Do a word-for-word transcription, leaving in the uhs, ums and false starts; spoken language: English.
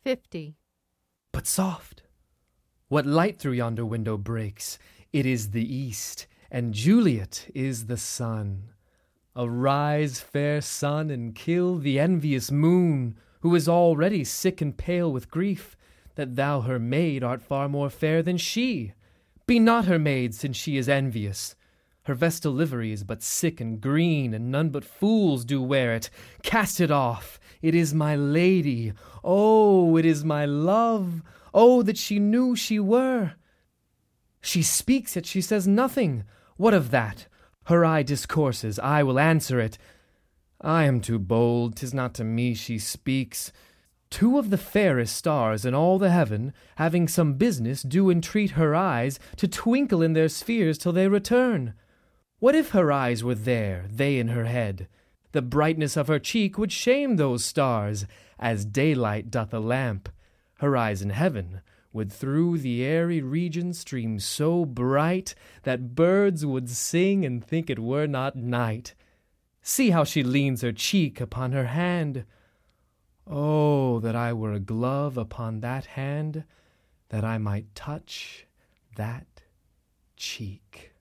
Fifty. But soft! What light through yonder window breaks? It is the east, and Juliet is the sun. Arise, fair sun, and kill the envious moon, who is already sick and pale with grief, that thou her maid art far more fair than she. Be not her maid, since she is envious. Her vestal livery is but sick and green, and none but fools do wear it. Cast it off. It is my lady. Oh, it is my love. Oh, that she knew she were. She speaks, yet she says nothing. What of that? Her eye discourses, I will answer it. I am too bold, 'tis not to me she speaks. Two of the fairest stars in all the heaven, having some business, do entreat her eyes to twinkle in their spheres till they return. What if her eyes were there, they in her head? The brightness of her cheek would shame those stars, as daylight doth a lamp. Her eyes in heaven would through the airy region stream so bright that birds would sing and think it were not night. See how she leans her cheek upon her hand. Oh, that I were a glove upon that hand, that I might touch that cheek.